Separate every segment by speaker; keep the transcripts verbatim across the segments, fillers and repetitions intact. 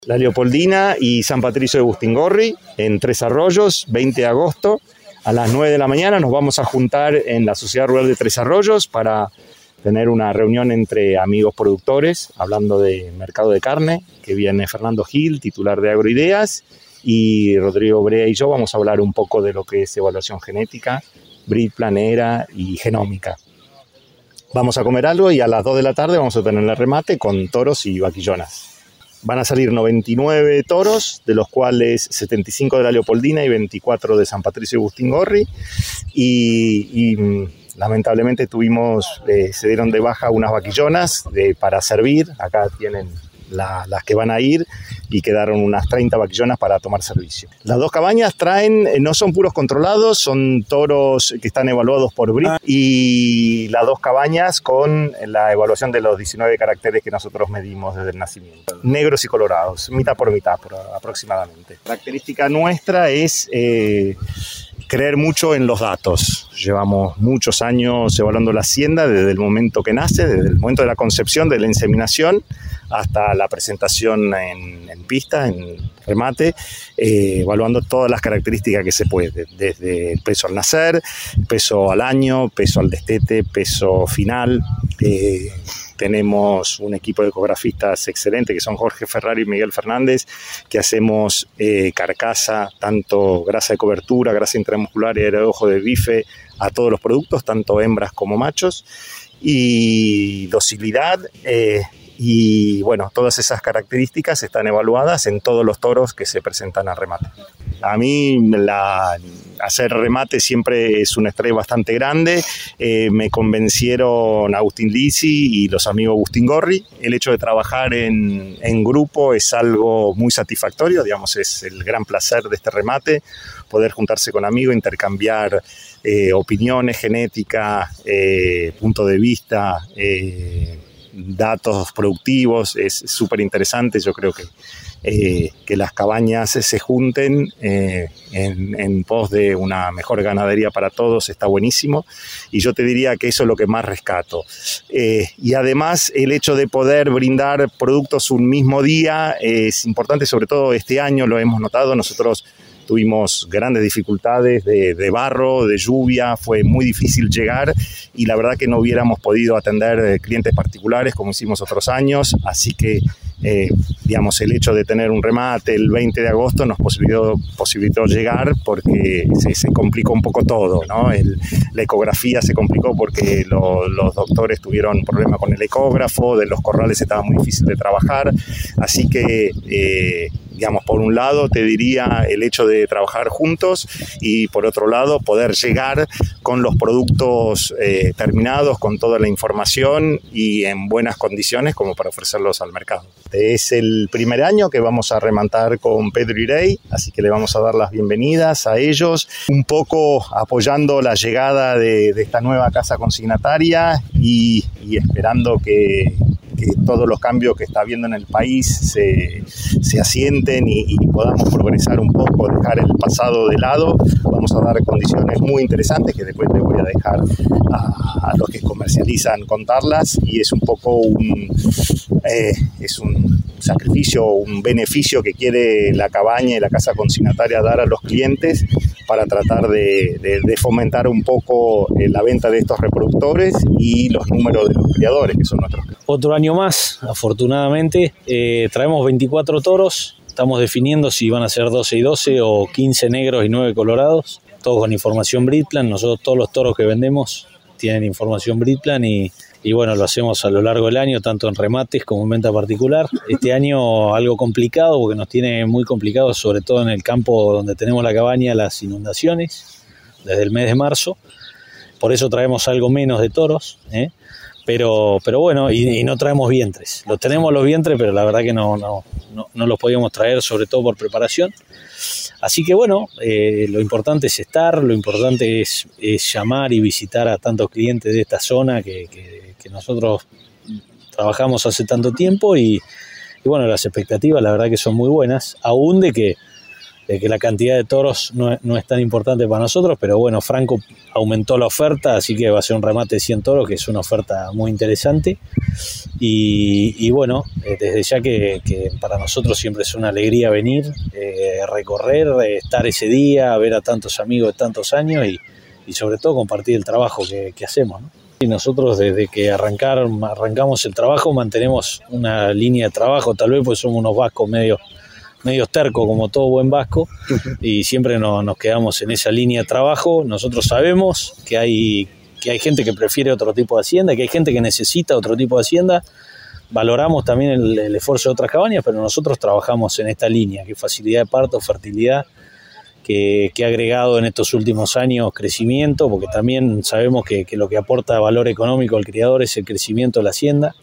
Speaker 1: La Leopoldina y San Patricio de Bustingorri, en Tres Arroyos, veinte de agosto, a las nueve de la mañana nos vamos a juntar en la Sociedad Rural de Tres Arroyos para tener una reunión entre amigos productores, hablando de mercado de carne, que viene Fernando Gil, titular de Agroideas, y Rodrigo Brea y yo vamos a hablar un poco de lo que es evaluación genética, breed planera y genómica. Vamos a comer algo y a las dos de la tarde vamos a tener el remate con toros y vaquillonas. Van a salir noventa y nueve toros, de los cuales setenta y cinco de la Leopoldina y veinticuatro de San Patricio de Bustingorri. Y, y lamentablemente tuvimos, eh, se dieron de baja unas vaquillonas de, para servir. Acá tienen la, las que van a ir y quedaron unas treinta vaquillonas para tomar servicio. Las dos cabañas traen, no son puros controlados, son toros que están evaluados por breed, y las dos cabañas con la evaluación de los diecinueve caracteres que nosotros medimos desde el nacimiento. Negros y colorados, mitad por mitad por, aproximadamente. La característica nuestra es eh, creer mucho en los datos. Llevamos muchos años evaluando la hacienda desde el momento que nace, desde el momento de la concepción, de la inseminación, hasta la presentación en, en pista, en remate, eh, evaluando todas las características que se puede, desde el peso al nacer, peso al año, peso al destete, peso final. Eh, tenemos un equipo de ecografistas excelente que son Jorge Ferrari y Miguel Fernández, que hacemos eh, carcasa, tanto grasa de cobertura, grasa intramuscular y ojo de bife a todos los productos, tanto hembras como machos, y docilidad, eh, y bueno, todas esas características están evaluadas en todos los toros que se presentan al remate. A mí la, hacer remate siempre es un estrés bastante grande. Eh, me convencieron Agustín Lisi y los amigos Bustingorri. El hecho de trabajar en, en grupo es algo muy satisfactorio, digamos, es el gran placer de este remate, poder juntarse con amigos, intercambiar eh, opiniones, genética, eh, punto de vista, eh, datos productivos. Es súper interesante. Yo creo que, eh, que las cabañas se junten eh, en, en pos de una mejor ganadería para todos está buenísimo, y yo te diría que eso es lo que más rescato. Eh, y además el hecho de poder brindar productos un mismo día eh, es importante, sobre todo este año lo hemos notado. Nosotros tuvimos grandes dificultades de, de barro, de lluvia, fue muy difícil llegar y la verdad que no hubiéramos podido atender clientes particulares como hicimos otros años, así que eh, digamos, el hecho de tener un remate el veinte de agosto nos posibilitó, posibilitó llegar porque se, se complicó un poco todo, ¿no? El, la ecografía se complicó porque lo, los doctores tuvieron problemas con el ecógrafo, de los corrales estaba muy difícil de trabajar, así que eh, digamos, por un lado te diría el hecho de trabajar juntos y por otro lado poder llegar con los productos eh, terminados, con toda la información y en buenas condiciones como para ofrecerlos al mercado. Es el primer año que vamos a rematar con Pedro y Rey, así que le vamos a dar las bienvenidas a ellos, un poco apoyando la llegada de, de esta nueva casa consignataria y, y esperando que que todos los cambios que está habiendo en el país se, se asienten y, y podamos progresar un poco, dejar el pasado de lado. Vamos a dar condiciones muy interesantes que después les voy a dejar a, a los que comercializan contarlas, y es un poco un, eh, es un sacrificio, un beneficio que quiere la cabaña y la casa consignataria dar a los clientes para tratar de, de, de fomentar un poco eh, la venta de estos reproductores y los números de los criadores, que son nuestros.
Speaker 2: Otro año más, afortunadamente, eh, traemos veinticuatro toros, estamos definiendo si van a ser doce y doce o quince negros y nueve colorados, todos con información Breedplan. Nosotros todos los toros que vendemos tienen información Breedplan y, y bueno, lo hacemos a lo largo del año, tanto en remates como en venta particular. Este año algo complicado porque nos tiene muy complicado, sobre todo en el campo donde tenemos la cabaña, las inundaciones desde el mes de marzo, por eso traemos algo menos de toros, ¿eh? Pero, pero bueno, y, y no traemos vientres. Los tenemos los vientres, pero la verdad que no, no, no, no los podíamos traer, sobre todo por preparación. Así que bueno, eh, lo importante es estar, lo importante es, es llamar y visitar a tantos clientes de esta zona que, que, que nosotros trabajamos hace tanto tiempo y, y bueno, las expectativas la verdad que son muy buenas, aún de que de que la cantidad de toros no, no es tan importante para nosotros, pero bueno, Franco aumentó la oferta, así que va a ser un remate de cien toros, que es una oferta muy interesante. Y, y bueno, desde ya que, que para nosotros siempre es una alegría venir, eh, recorrer, estar ese día, ver a tantos amigos de tantos años y, y sobre todo compartir el trabajo que, que hacemos, ¿no? Y nosotros desde que arrancar, arrancamos el trabajo mantenemos una línea de trabajo, tal vez pues somos unos vascos medio, medio tercos como todo buen vasco, y siempre nos, nos quedamos en esa línea de trabajo. Nosotros sabemos que hay, que hay gente que prefiere otro tipo de hacienda, que hay gente que necesita otro tipo de hacienda. Valoramos también el, el esfuerzo de otras cabañas, pero nosotros trabajamos en esta línea, que es facilidad de parto, fertilidad, que, que ha agregado en estos últimos años crecimiento, porque también sabemos que, que lo que aporta valor económico al criador es el crecimiento de la hacienda,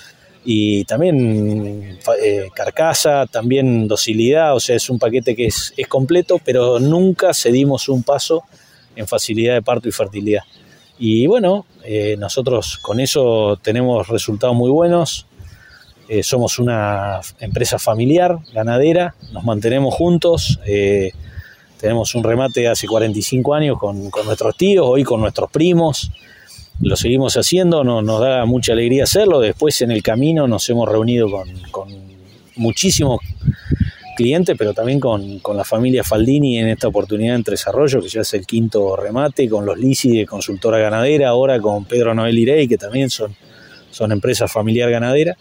Speaker 2: y también eh, carcasa, también docilidad, o sea, es un paquete que es, es completo, pero nunca cedimos un paso en facilidad de parto y fertilidad. Y bueno, eh, nosotros con eso tenemos resultados muy buenos. Eh, somos una empresa familiar, ganadera, nos mantenemos juntos, eh, tenemos un remate de hace cuarenta y cinco años con, con nuestros tíos, hoy con nuestros primos, lo seguimos haciendo, no, nos da mucha alegría hacerlo. Después en el camino nos hemos reunido con, con muchísimos clientes, pero también con, con la familia Faldini en esta oportunidad en Tres Arroyos, que ya es el quinto remate, con los Lisi de Consultora Ganadera, ahora con Pedro Noel Irey, que también son, son empresas familiar ganadera.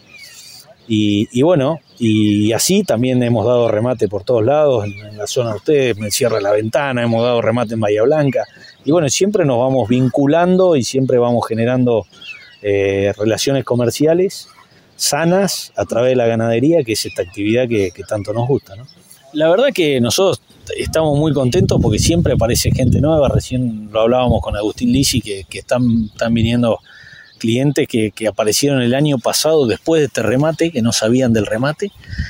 Speaker 2: Y, y bueno, y así también hemos dado remate por todos lados, en, en la zona de ustedes, me cierra la ventana, hemos dado remate en Bahía Blanca, y bueno, siempre nos vamos vinculando y siempre vamos generando eh, relaciones comerciales sanas a través de la ganadería, que es esta actividad que, que tanto nos gusta, ¿no? La verdad que nosotros estamos muy contentos porque siempre aparece gente nueva. Recién lo hablábamos con Agustín Lisi, que, que están, están viniendo clientes que, que aparecieron el año pasado después de este remate, que no sabían del remate,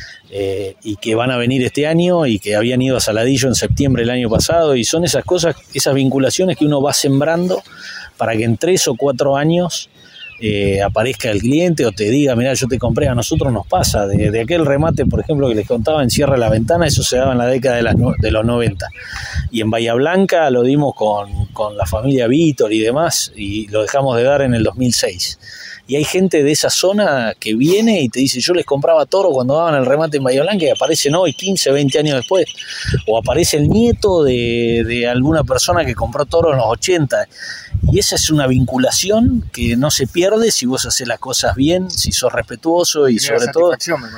Speaker 2: eh, y que van a venir este año y que habían ido a Saladillo en septiembre del año pasado, y son esas cosas, esas vinculaciones que uno va sembrando para que en tres o cuatro años eh, aparezca el cliente o te diga, mirá, yo te compré. A nosotros nos pasa, de, de aquel remate, por ejemplo, que les contaba en Cierra la Ventana, eso se daba en la década de, las, de los noventa, y en Bahía Blanca lo dimos con, con la familia Vítor y demás, y lo dejamos de dar en el dos mil seis. Y hay gente de esa zona que viene y te dice, yo les compraba toro cuando daban el remate en Bahía Blanca, y aparecen hoy, quince, veinte años después, o aparece el nieto de, de alguna persona que compró toro en los ochenta, y esa es una vinculación que no se pierde si vos haces las cosas bien, si sos respetuoso y genera sobre todo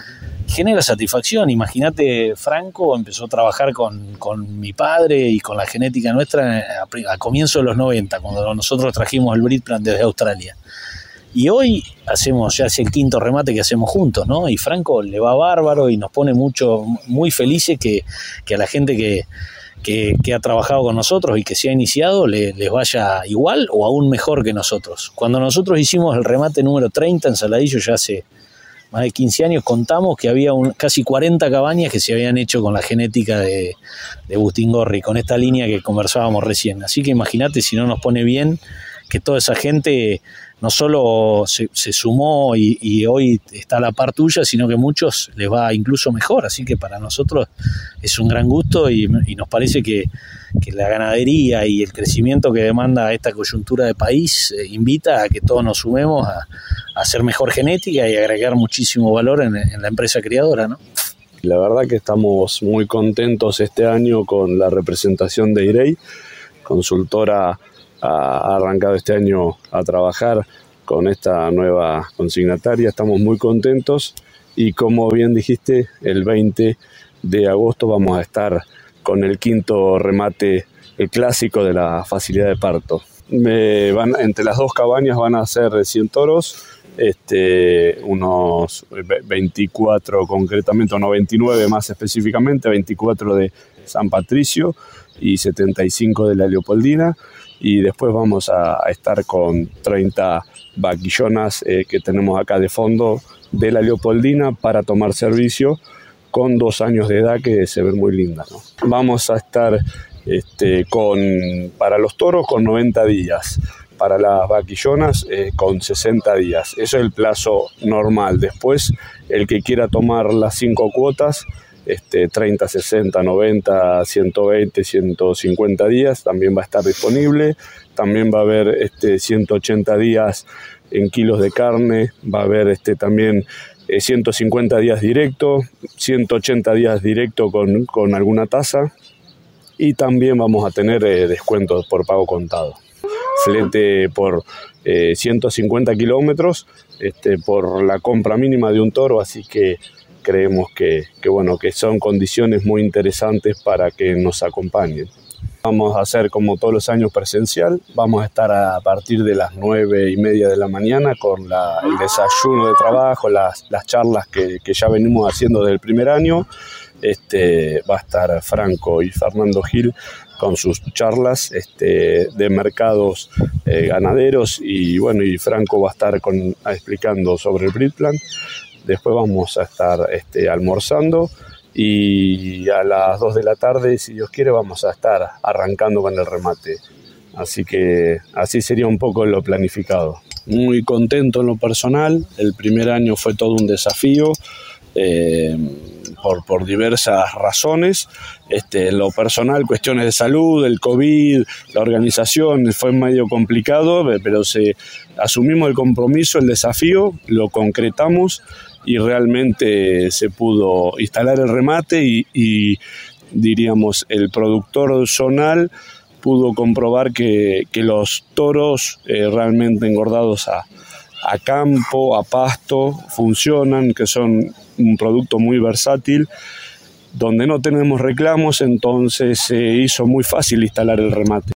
Speaker 2: genera satisfacción. Imagínate, Franco empezó a trabajar con, con mi padre y con la genética nuestra a, a comienzos de los noventa, cuando nosotros trajimos el Breedplan desde Australia. Y hoy hacemos, ya es el quinto remate que hacemos juntos, ¿no? Y Franco le va bárbaro y nos pone mucho, muy felices que, que a la gente que, que, que ha trabajado con nosotros y que se ha iniciado le, les vaya igual o aún mejor que nosotros. Cuando nosotros hicimos el remate número treinta en Saladillo, ya hace más de quince años, contamos que había un, casi cuarenta cabañas que se habían hecho con la genética de, de Bustingorri, con esta línea que conversábamos recién. Así que imagínate si no nos pone bien que toda esa gente no solo se, se sumó y, y hoy está a la par tuya, sino que muchos les va incluso mejor. Así que para nosotros es un gran gusto y, y nos parece que, que la ganadería y el crecimiento que demanda esta coyuntura de país eh, invita a que todos nos sumemos a, a hacer mejor genética y agregar muchísimo valor en, en la empresa criadora, ¿no?
Speaker 3: La verdad que estamos muy contentos este año con la representación de Irey. Consultora ha arrancado este año a trabajar con esta nueva consignataria. Estamos muy contentos y, como bien dijiste, el veinte de agosto vamos a estar con el quinto remate, el clásico de la facilidad de parto. Me van, entre las dos cabañas van a ser cien toros, este, unos veinticuatro concretamente, o no, veintinueve más específicamente, veinticuatro de San Patricio y setenta y cinco de la Leopoldina. Y después vamos a estar con treinta vaquillonas eh, que tenemos acá de fondo de la Leopoldina para tomar servicio, con dos años de edad, que se ven muy lindas, ¿no? Vamos a estar este, con, para los toros con noventa días, para las vaquillonas eh, con sesenta días. Eso es el plazo normal. Después, el que quiera tomar las cinco cuotas este, treinta, sesenta, noventa, ciento veinte, ciento cincuenta días, también va a estar disponible. También va a haber este, ciento ochenta días en kilos de carne, va a haber este, también eh, ciento cincuenta días directo, ciento ochenta días directo con, con alguna tasa, y también vamos a tener eh, descuentos por pago contado. Flete por eh, ciento cincuenta kilómetros este, por la compra mínima de un toro, así que creemos que, que, bueno, que son condiciones muy interesantes para que nos acompañen. Vamos a hacer como todos los años presencial, vamos a estar a partir de las nueve y media de la mañana con la, el desayuno de trabajo, las, las charlas que, que ya venimos haciendo desde el primer año. Este, va a estar Franco y Fernando Gil con sus charlas este, de mercados eh, ganaderos, y bueno, y Franco va a estar con, explicando sobre el breed plan. Después vamos a estar este, almorzando, y a las dos de la tarde, si Dios quiere, vamos a estar arrancando con el remate. Así que así sería un poco lo planificado. Muy contento en lo personal, el primer año fue todo un desafío. Eh, Por, por diversas razones, este, lo personal, cuestiones de salud, el COVID, la organización, fue medio complicado, pero se, asumimos el compromiso, el desafío, lo concretamos y realmente se pudo instalar el remate, y, y diríamos el productor zonal pudo comprobar que, que los toros eh, realmente engordados a a campo, a pasto, funcionan, que son un producto muy versátil, donde no tenemos reclamos, entonces se hizo muy fácil instalar el remate.